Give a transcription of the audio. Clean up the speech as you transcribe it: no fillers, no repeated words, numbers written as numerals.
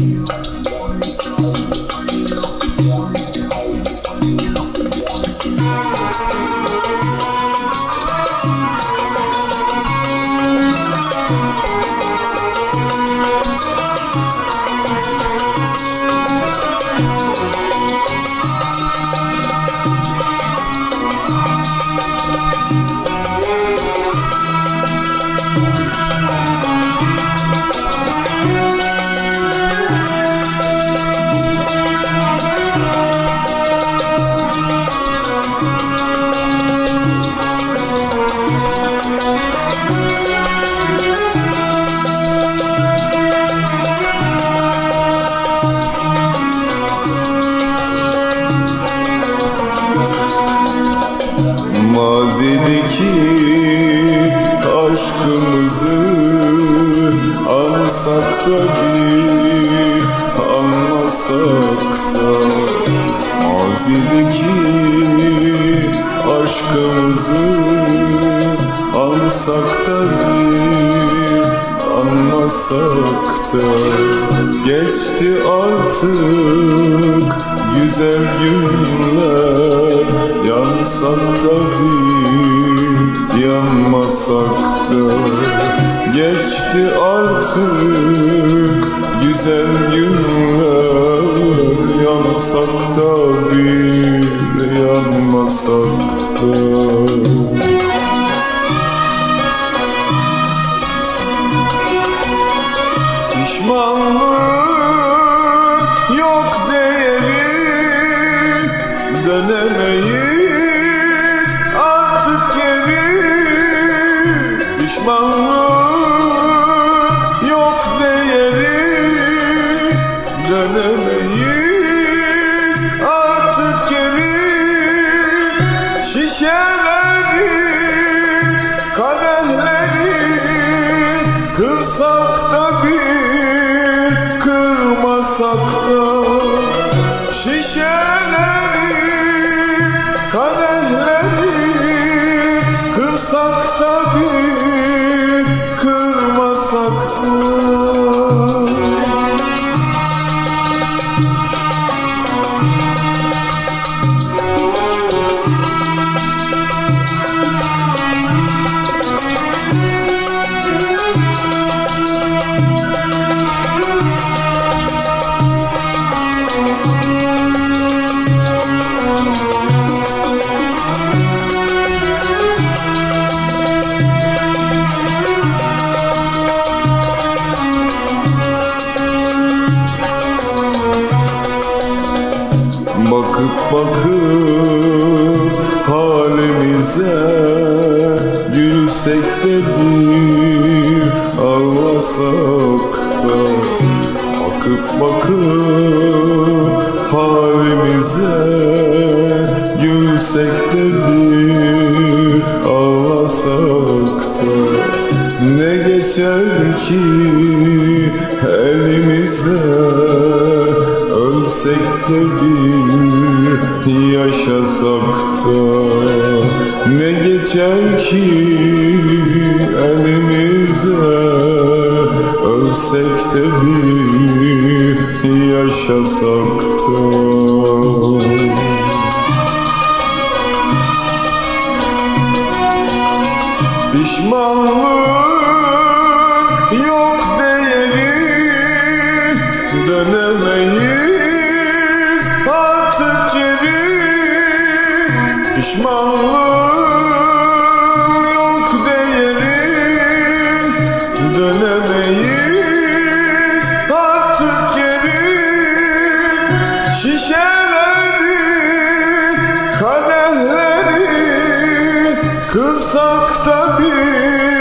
Mazideki aşkımızı ansak da bir anlasak da, mazideki aşkımızı ansak da bir anlasak da, geçti artık güzel günler, yansak da bir yanmasak da, geçti artık güzel günler, yansak da bir yanmasak da. Pişmanlığın yok değeri, dönemeyiz artık geri. Pişmanlığın yok değeri, dönemeyiz artık geri. Şişeleri, kadehleri kırsak da bir kırmasak da, şişeleri, kadehleri kırsak da bir kırmasak da. Bakıp bakıp halimize, gülsek de bir ağlasak da. Bakıp bakıp halimize, gülsek de bir ağlasak da. Ne geçer ki elimize, ölsek de bir yaşasak da. Ne geçer ki elimize, ölsek de bir yaşasak da. Pişmanlığın yok değeri, dönemeyiz artık geri. Pişmanlığın yok değeri, dönemeyiz artık geri. Şişeleri, kadehleri kırsak da bir